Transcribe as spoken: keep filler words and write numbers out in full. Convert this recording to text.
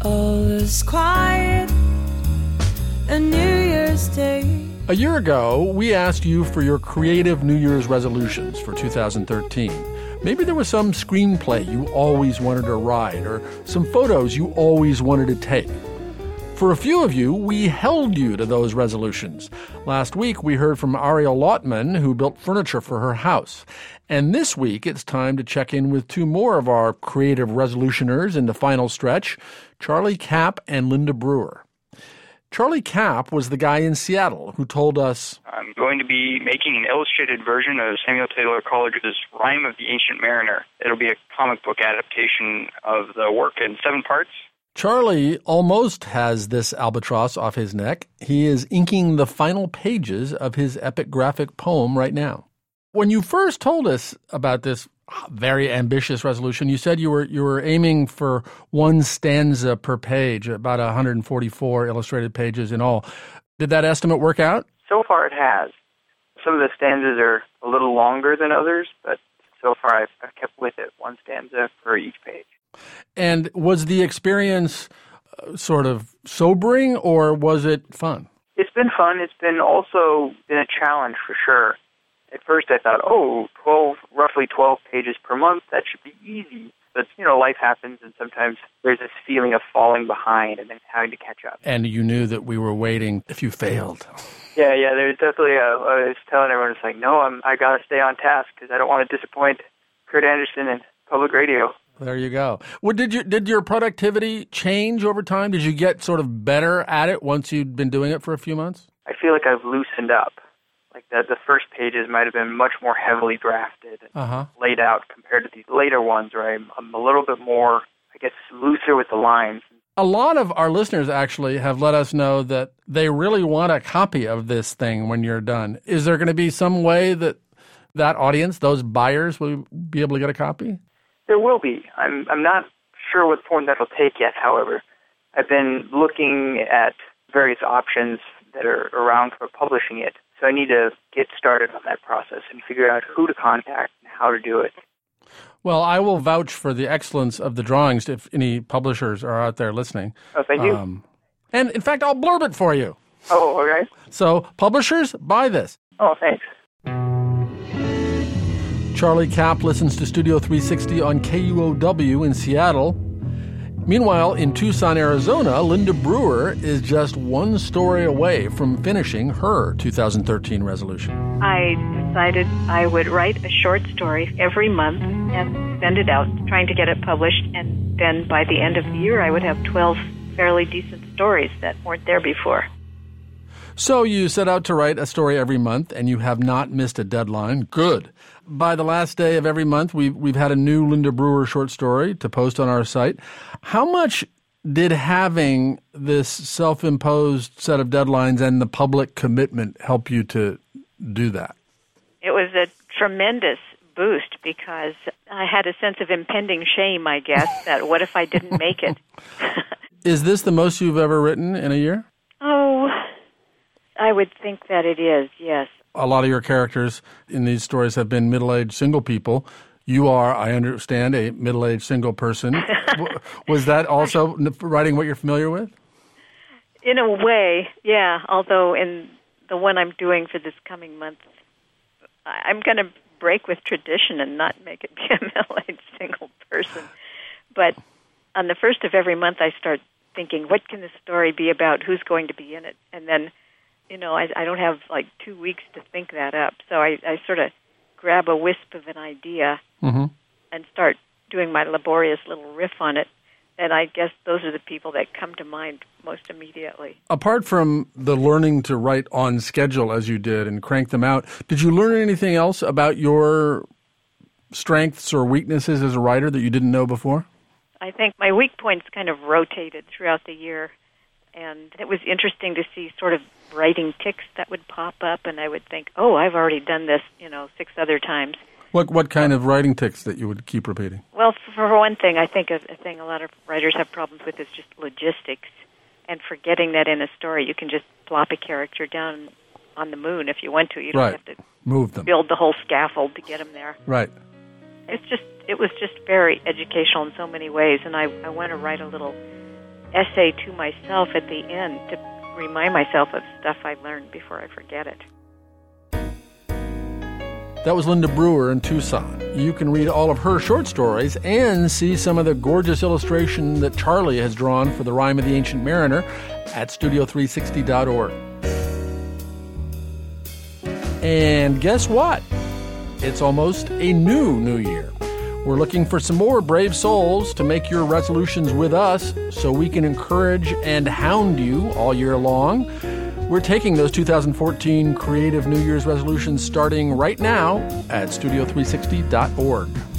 All is quiet, a New Year's Day. A year ago, we asked you for your creative New Year's resolutions for two thousand thirteen. Maybe there was some screenplay you always wanted to write or some photos you always wanted to take. For a few of you, we held you to those resolutions. Last week, we heard from Ariel Lautman, who built furniture for her house. And this week, it's time to check in with two more of our creative resolutioners in the final stretch, Charlie Kapp and Linda Brewer. Charlie Kapp was the guy in Seattle who told us, I'm going to be making an illustrated version of Samuel Taylor Coleridge's Rime of the Ancient Mariner. It'll be a comic book adaptation of the work in seven parts. Charlie almost has this albatross off his neck. He is inking the final pages of his epic graphic poem right now. When you first told us about this very ambitious resolution, you said you were you were aiming for one stanza per page, about one hundred forty-four illustrated pages in all. Did that estimate work out? So far it has. Some of the stanzas are a little longer than others, but so far I've, I've kept with it, one stanza for each page. And was the experience uh, sort of sobering, or was it fun? It's been fun. It's been also been a challenge for sure. At first I thought, oh, twelve, roughly twelve pages per month, that should be easy. But, you know, life happens, and sometimes there's this feeling of falling behind and then having to catch up. And you knew that we were waiting if you failed. Yeah, yeah, there's definitely a, I was telling everyone, it's like, no, I'm, I got to stay on task because I don't want to disappoint Kurt Anderson and public radio. There you go. Well, did you did your productivity change over time? Did you get sort of better at it once you'd been doing it for a few months? I feel like I've loosened up. Like the, the first pages might have been much more heavily drafted and uh-huh. laid out compared to these later ones where I'm, I'm a little bit more, I guess, looser with the lines. A lot of our listeners actually have let us know that they really want a copy of this thing when you're done. Is there going to be some way that that audience, those buyers, will be able to get a copy? There will be. I'm I'm not sure what form that will take yet, however. I've been looking at various options that are around for publishing it, so I need to get started on that process and figure out who to contact and how to do it. Well, I will vouch for the excellence of the drawings if any publishers are out there listening. Oh, thank you. Um, and, in fact, I'll blurb it for you. Oh, okay. So, publishers, buy this. Oh, thanks. Charlie Kapp listens to Studio three sixty on K U O W in Seattle. Meanwhile, in Tucson, Arizona, Linda Brewer is just one story away from finishing her two thousand thirteen resolution. I decided I would write a short story every month and send it out, trying to get it published. And then by the end of the year, I would have twelve fairly decent stories that weren't there before. So you set out to write a story every month, and you have not missed a deadline. Good. By the last day of every month, we've, we've had a new Linda Brewer short story to post on our site. How much did having this self-imposed set of deadlines and the public commitment help you to do that? It was a tremendous boost because I had a sense of impending shame, I guess, that what if I didn't make it? Is this the most you've ever written in a year? Oh, I would think that it is, yes. A lot of your characters in these stories have been middle-aged single people. You are, I understand, a middle-aged single person. Was that also writing what you're familiar with? In a way, yeah. Although in the one I'm doing for this coming month, I'm going to break with tradition and not make it be a middle-aged single person. But on the first of every month, I start thinking, what can this story be about? Who's going to be in it? And then, you know, I, I don't have like two weeks to think that up. So I, I sort of grab a wisp of an idea mm-hmm. and start doing my laborious little riff on it. And I guess those are the people that come to mind most immediately. Apart from the learning to write on schedule as you did and crank them out, did you learn anything else about your strengths or weaknesses as a writer that you didn't know before? I think my weak points kind of rotated throughout the year. And it was interesting to see sort of writing tics that would pop up, and I would think, oh, I've already done this, you know, six other times. What what kind of writing tics that you would keep repeating? Well, for one thing, I think a, a thing a lot of writers have problems with is just logistics and forgetting that in a story you can just plop a character down on the moon if you want to. You don't right. have to move them, build the whole scaffold to get them there. Right. It's just it was just very educational in so many ways, and I, I want to write a little essay to myself at the end to remind myself of stuff I learned before I forget it. That was Linda Brewer in Tucson. You can read all of her short stories and see some of the gorgeous illustration that Charlie has drawn for The Rime of the Ancient Mariner at studio three sixty dot org. And guess what? It's almost a new New Year. We're looking for some more brave souls to make your resolutions with us so we can encourage and hound you all year long. We're taking those two thousand fourteen creative New Year's resolutions starting right now at studio three sixty dot org.